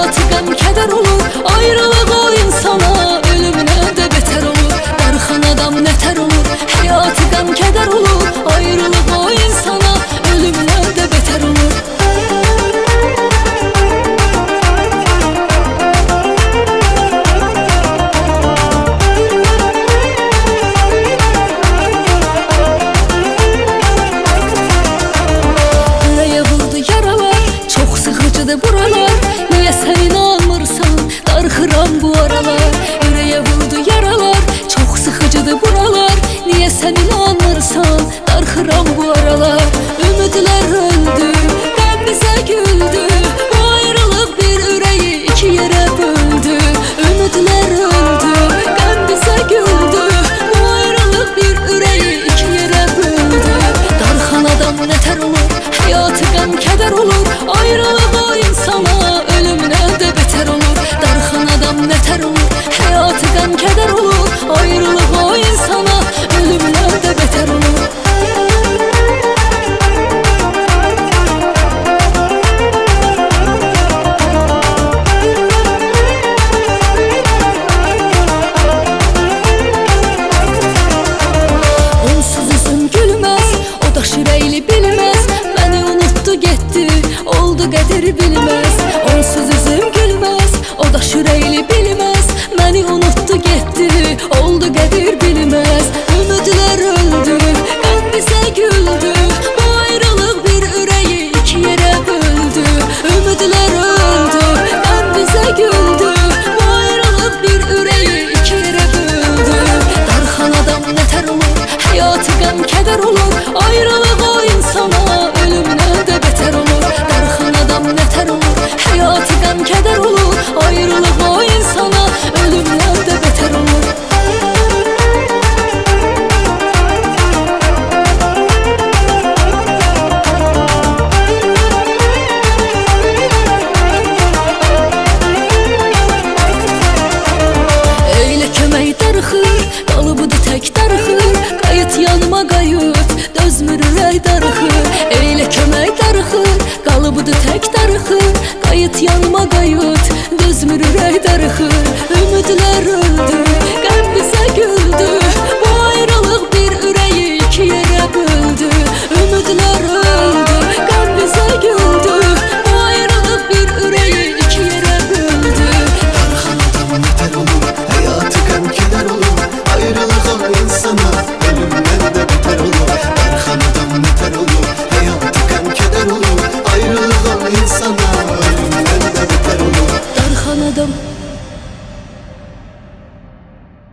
hayatı gəm kədər olur. Ayrılıq o insana ölümünə də betər olur. Darıxan adam nətər olur, hayatı gəm kədər olur. Ayrılıq o insana ölümünə də betər olur. Buralar, niyə sən inanmırsan? Darxıram bu aralar. Ürəyə vurdu yaralar, çox sıxıcıdır buralar. Niyə sən inanmırsan? Darxıram bu aralar. Ümidlər öldü, qəm bizə güldü. Bu ayrılıq bir ürəyi iki yerə böldü. Ümidlər öldü, qəm bizə güldü. Bu ayrılıq bir ürəyi iki yerə böldü. Darxan adam nətər olur, hayatı qəm kədər olur. Ayrılıq o insana ölümünə də betər olur. Darxan adam nətər olur, hayatı qəm kədər olur. Ayrılıq o insana ölümünə də betər olur. Onsuz üzüm gülməz, o da şürəkli bilməz. Məni unutdu getdi, oldu qədir bilməz. Onsuz üzüm gülməz, o da şürəkli bilməz. Məni unutdu getdi, oldu qədir bilməz. Ümidlər öldü, qəm bizə güldü. Bu ayrılıq bir ürəyi iki yerə böldü. Ümidlər öldü, qəm bizə güldü. Bu ayrılıq bir ürəyi iki yerə böldü. Darxan adam nətər olur, hayatı qəm kədər olur. Ayrılıq o insana ölümünə də betər olur. Darxan adam nətər olur, hayatı qəm kədər olur.